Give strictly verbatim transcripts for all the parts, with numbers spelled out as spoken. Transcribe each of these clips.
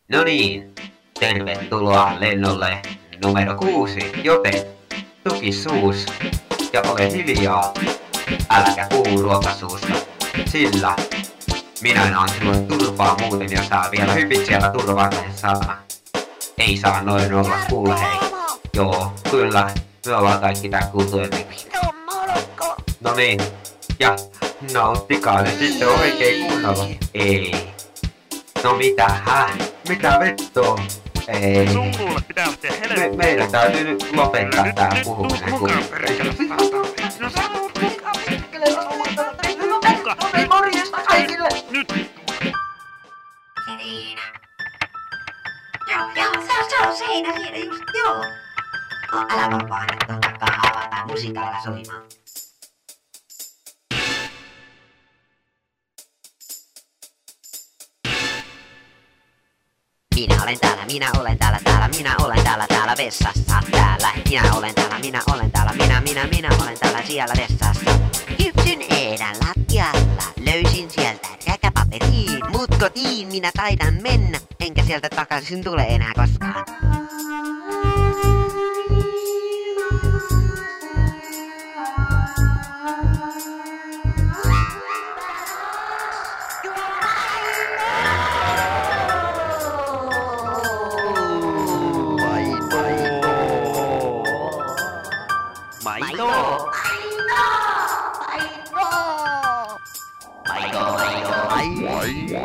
No niin, tervetuloa lennolle numero kuusi, joten tuki suus ja ole hiljaa, äläkä puhu ruokasuusta, sillä minä en anna sinulle turpaa muuten, jos sä vielä hypit siellä turvakseen saatana. Ei saa noin olla, kuule hei. Joo, kyllä, me ollaan kaikki tää kuultu ennenkin. No niin, ja nauttikaa nyt sitten oikein kunnolla. Ei. No mitä, häh? Mitä vittua? Ei. Sunkulle pitää lähteä Me, helvettiin. meidän täytyy nyt lopettaa Nyt, tää nyt, puhuminen. muka kun- perkele, saatana. No sä, muka. Ei morjesta kaikille! Nyt. Siinä. Joo, joo, se on, se on siinä, siinä just, joo. No, älä vaan paina tuon takaa, avataan musiikalla soimaan. Minä olen täällä, minä olen täällä, täällä, minä olen täällä, täällä vessassa, täällä. Minä olen täällä, minä olen täällä, minä, minä, minä olen täällä siellä vessassa. Kypsyn eidän lattialla, löysin sieltä räkäpaperiin, mut kotiin minä taidan mennä, enkä sieltä takaisin tule enää koskaan. Maito. Maito, maito,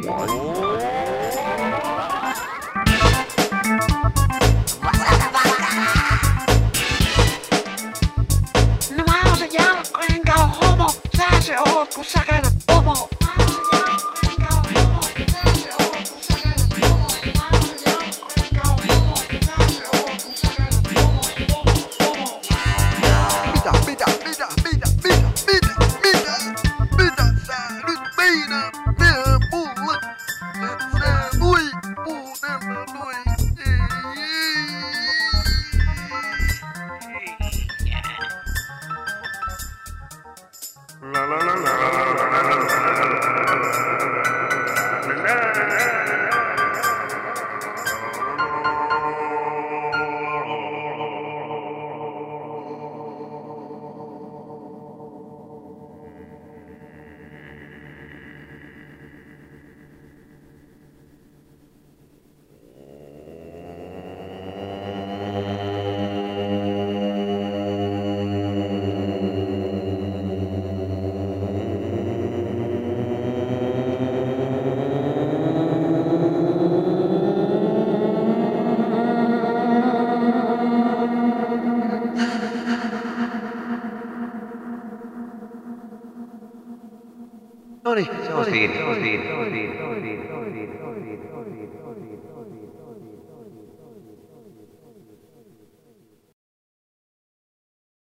No mä oon se Jalkko, enkä oo homo. Sä se oot, kun sä käytät pomo. Mä oon se Jalkko, enkä oo homo. Sä se oot, kun sä käytät pomo. Mä oon se Jalkko, enkä oo homo. Sä se oot, kun sä käytät pomo, pomo, pomo. Mitä, mitä, mitä, mitä, mitä, mitä, mitä, mitä sä nyt meinaat tehdä mulle? Et sä voi puhutella noin. La la la la la la Noniin, se on siinä, se on siinä, se on siinä, se on siinä, se on siinä, se on siinä, se on siinä.